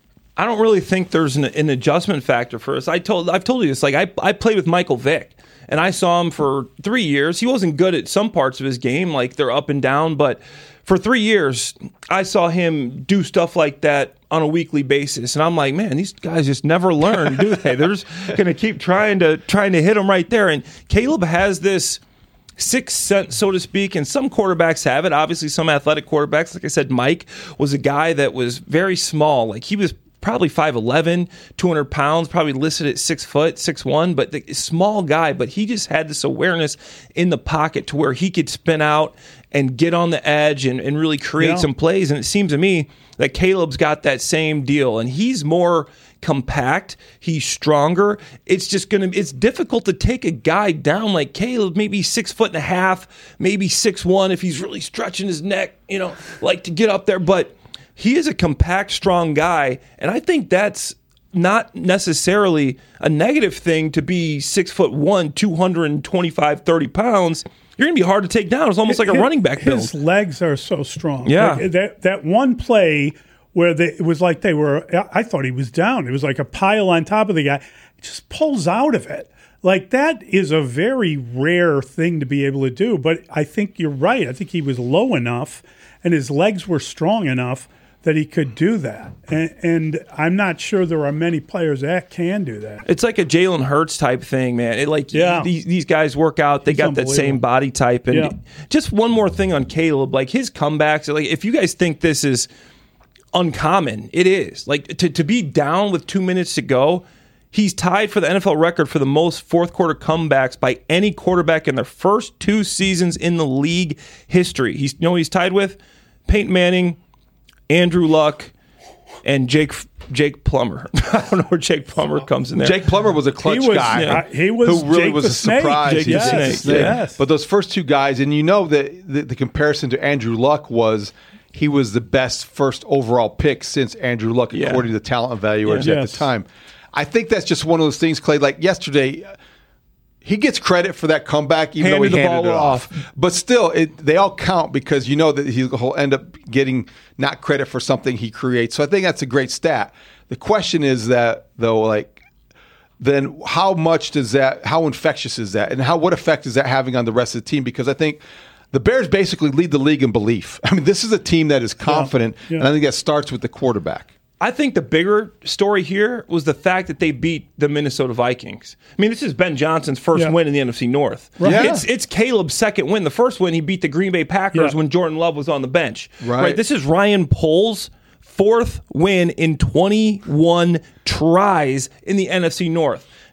I don't really think there's an, an adjustment factor for us. I told I've told you this. Like I I played with Michael Vick, and I saw him for three years. He wasn't good at some parts of his game, like they're up and down, but for three years, I saw him do stuff like that on a weekly basis, and I'm like, man, these guys just never learn, do they? They're just going to keep trying to trying to hit him right there. And Caleb has this sixth sense, so to speak, and some quarterbacks have it. Obviously, some athletic quarterbacks, like I said, Mike was a guy that was very small. Like he was probably five eleven, two hundred pounds, probably listed at six foot, six one, but the small guy, but he just had this awareness in the pocket to where he could spin out and get on the edge and, and really create Yeah. some plays. And it seems to me that Caleb's got that same deal, and he's more compact, he's stronger. It's just gonna it's difficult to take a guy down like Caleb, maybe six foot and a half, maybe six one if he's really stretching his neck, you know, like to get up there. But he is a compact, strong guy, and I think that's not necessarily a negative thing to be six foot one, two twenty-five, thirty pounds. You're going to be hard to take down. It's almost like a His- running back build. His legs are so strong. Yeah. Like, that that one play where they, it was like they were, I thought he was down. It was like a pile on top of the guy. He just pulls out of it. Like that is a very rare thing to be able to do. But I think you're right. I think he was low enough and his legs were strong enough that he could do that. And, and I'm not sure there are many players that can do that. It's like a Jalen Hurts type thing, man. It like Yeah. these these guys work out. They He's got that same unbelievable. body type. And Yeah. just one more thing on Caleb, like his comebacks. Like if you guys think this is uncommon, it is. Like to to be down with two minutes to go. He's tied for the N F L record for the most fourth quarter comebacks by any quarterback in their first two seasons in the league history. He's you know who he's tied with? Peyton Manning, Andrew Luck, and Jake Jake Plummer. I don't know where Jake Plummer comes in there. Jake Plummer was a clutch He was- guy. uh, he was who really Jake was the a Snake. surprise. Jake the He's Snake, a snake. yes. But those first two guys, and you know that the, the comparison to Andrew Luck was he was the best first overall pick since Andrew Luck, Yeah. according to the talent evaluators Yeah. at Yes. the time. I think that's just one of those things, Clay. Like yesterday, he gets credit for that comeback, even Handed though he the handed ball it off. But still, it, they all count because you know that he'll end up getting not credit for something he creates. So I think that's a great stat. The question is that, though, like, then how much does that, how infectious is that? And how what effect is that having on the rest of the team? Because I think the Bears basically lead the league in belief. I mean, this is a team that is confident, Yeah. and I think that starts with the quarterback. I think the bigger story here was the fact that they beat the Minnesota Vikings. I mean, this is Ben Johnson's first Yeah. win in the N F C North. Right. Yeah. It's it's Caleb's second win. The first win, he beat the Green Bay Packers Yeah. when Jordan Love was on the bench. Right. This is Ryan Poles' fourth win in twenty-one tries in the N F C North.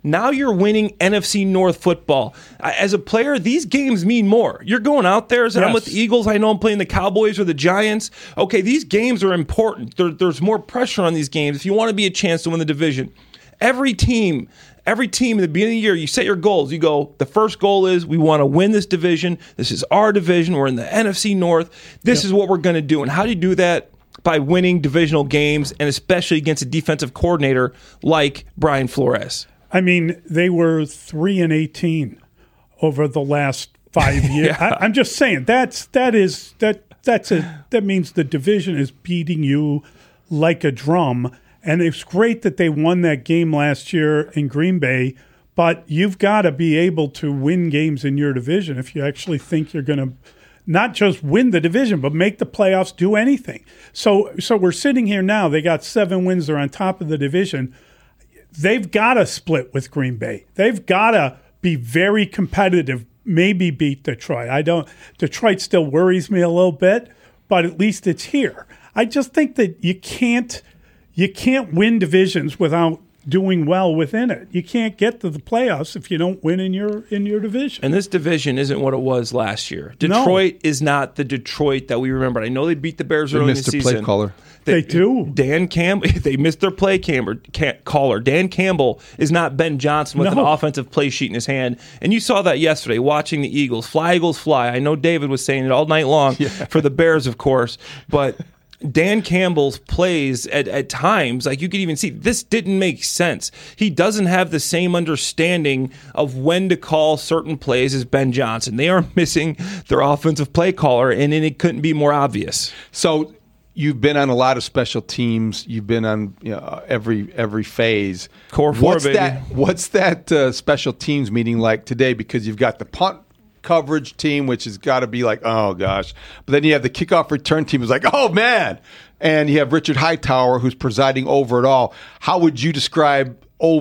Now you're winning N F C North football. As a player, these games mean more. You're going out there, as I'm Yes. with the Eagles. I know I'm playing the Cowboys or the Giants. Okay, these games are important. There, there's more pressure on these games if you want to be a chance to win the division. Every team, every team in the beginning of the year, you set your goals. You go, the first goal is we want to win this division. This is our division. We're in the N F C North. This Yep. is what we're going to do. And how do you do that? By winning divisional games, and especially against a defensive coordinator like Brian Flores. I mean, they were three and eighteen over the last five years. Yeah. I, I'm just saying that's that is that that's a that means the division is beating you like a drum. And it's great that they won that game last year in Green Bay, but you've got to be able to win games in your division if you actually think you're going to not just win the division, but make the playoffs, do anything. So so we're sitting here now. They got seven wins. They're on top of the division. They've got to split with Green Bay. They've got to be very competitive, maybe beat Detroit. I don't. Detroit still worries me a little bit, but at least it's here. I just think that you can't you can't win divisions without doing well within it. You can't get to the playoffs if you don't win in your in your division. And this division isn't what it was last year. Detroit no. is not the Detroit that we remembered. I know they beat the Bears they early in the missed season. Play caller. They, they do. Dan Campbell. They missed their play camber, ca- caller. Dan Campbell is not Ben Johnson with no. an offensive play sheet in his hand. And you saw that yesterday watching the Eagles. Fly, Eagles, fly. I know David was saying it all night long yeah. for the Bears, of course. But Dan Campbell's plays at, at times, like you could even see, this didn't make sense. He doesn't have the same understanding of when to call certain plays as Ben Johnson. They are missing their offensive play caller, and, and it couldn't be more obvious. So you've been on a lot of special teams. You've been on you know, every every phase. Core four, what's baby. That, what's that uh, special teams meeting like today? Because you've got the punt coverage team, which has got to be like, oh gosh. But then you have the kickoff return team who's like, oh man. And you have Richard Hightower who's presiding over it all. How would you describe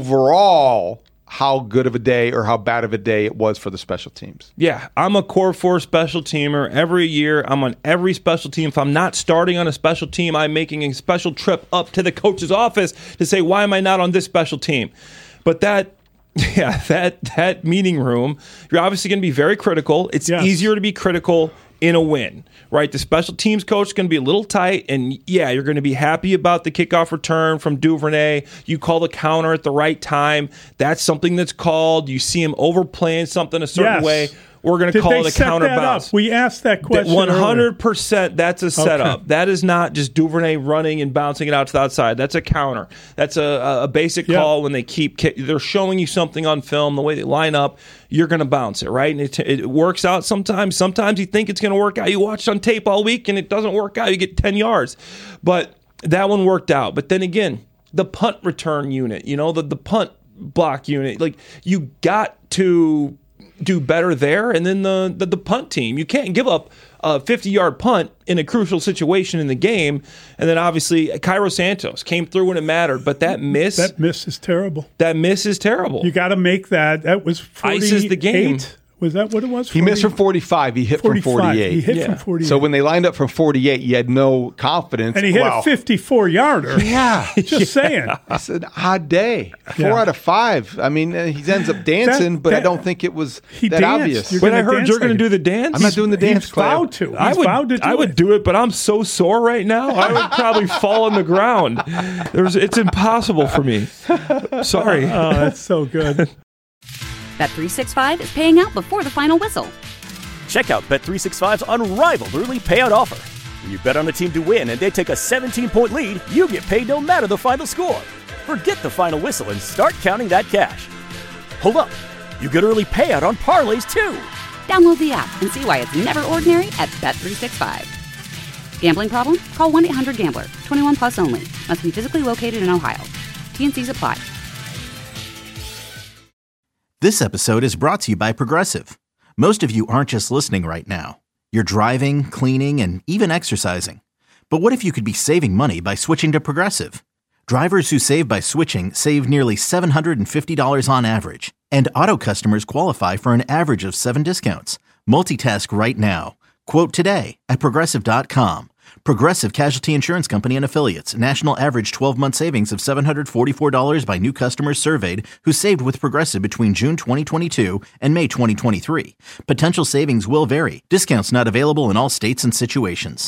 overall how good of a day or how bad of a day it was for the special teams? Yeah, I'm a core four special teamer. Every year I'm on every special team. If I'm not starting on a special team, I'm making a special trip up to the coach's office to say, why am I not on this special team? But that Yeah, that that meeting room, you're obviously going to be very critical. It's yes. easier to be critical in a win, right? The special teams coach is going to be a little tight, and yeah, you're going to be happy about the kickoff return from Duvernay. You call the counter at the right time. That's something that's called. You see him overplaying something a certain yes. way. We're going to Did call they it a set counter that bounce. Up? We asked that question. one hundred percent that's a setup. Okay. That is not just Duvernay running and bouncing it out to the outside. That's a counter. That's a, a basic yep. call when they keep – they're showing you something on film, the way they line up, you're going to bounce it, right? And it, it works out sometimes. Sometimes you think it's going to work out. You watch it on tape all week, and it doesn't work out. You get ten yards. But that one worked out. But then again, the punt return unit, you know, the, the punt block unit, like you got to – do better there, and then the, the the punt team. You can't give up a fifty-yard punt in a crucial situation in the game, and then obviously Cairo Santos came through when it mattered, but that miss... That miss is terrible. That miss is terrible. You got to make that. That was forty-eight. Ices the game. Was that what it was? He missed from forty-five. He hit forty-five. from forty-eight. He hit yeah. from forty-eight. So when they lined up from forty-eight, you had no confidence. And he hit wow. a fifty-four yarder. Yeah. Just yeah. saying. It's an odd day. Four Yeah. out of five. I mean, uh, he ends up dancing, That- but I that- don't think it was He that danced. obvious. You're When I gonna heard dance you're going like to it. do the dance... I'm not doing the dance, He's Claire. vowed to. He's I would, vowed to do I would it. do it, but I'm so sore right now. I would probably fall on the ground. There's, it's impossible for me. Sorry. Oh, that's so good. Bet three sixty-five is paying out before the final whistle. Check out Bet three sixty-five's unrivaled early payout offer. When you bet on a team to win and they take a seventeen-point lead, you get paid no matter the final score. Forget the final whistle and start counting that cash. Hold up. You get early payout on parlays, too. Download the app and see why it's never ordinary at Bet three sixty-five. Gambling problem? Call one eight hundred gambler. twenty-one plus only. Must be physically located in Ohio. T N Cs apply. This episode is brought to you by Progressive. Most of you aren't just listening right now. You're driving, cleaning, and even exercising. But what if you could be saving money by switching to Progressive? Drivers who save by switching save nearly seven hundred fifty dollars on average. And auto customers qualify for an average of seven discounts. Multitask right now. Quote today at Progressive dot com. Progressive Casualty Insurance Company and Affiliates. National average twelve-month savings of seven hundred forty-four dollars by new customers surveyed who saved with Progressive between June twenty twenty-two and May twenty twenty-three. Potential savings will vary. Discounts not available in all states and situations.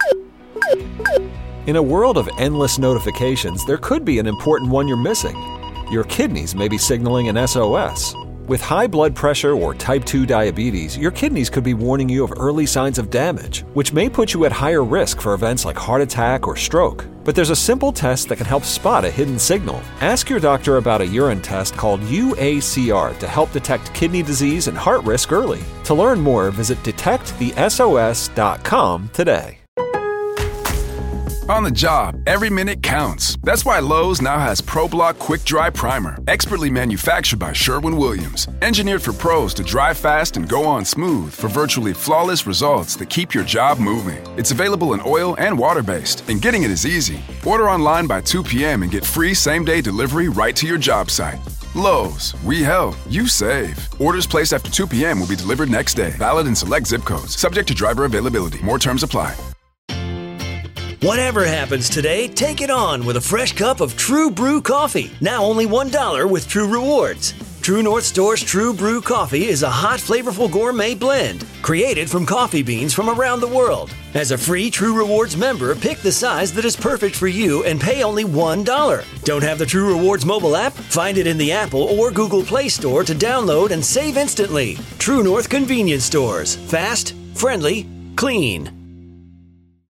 In a world of endless notifications, there could be an important one you're missing. Your kidneys may be signaling an S O S. With high blood pressure or type two diabetes, your kidneys could be warning you of early signs of damage, which may put you at higher risk for events like heart attack or stroke. But there's a simple test that can help spot a hidden signal. Ask your doctor about a urine test called U A C R to help detect kidney disease and heart risk early. To learn more, visit detect the S O S dot com today. On the job, every minute counts. That's why Lowe's now has ProBlock Quick Dry Primer, expertly manufactured by Sherwin-Williams. Engineered for pros to dry fast and go on smooth for virtually flawless results that keep your job moving. It's available in oil and water-based, and getting it is easy. Order online by two p.m. and get free same-day delivery right to your job site. Lowe's, we help, you save. Orders placed after two p.m. will be delivered next day. Valid in select zip codes. Subject to driver availability. More terms apply. Whatever happens today, take it on with a fresh cup of True Brew coffee. Now only one dollar with True Rewards. True North Store's True Brew coffee is a hot, flavorful gourmet blend created from coffee beans from around the world. As a free True Rewards member, pick the size that is perfect for you and pay only one dollar. Don't have the True Rewards mobile app? Find it in the Apple or Google Play Store to download and save instantly. True North Convenience Stores. Fast, friendly, clean.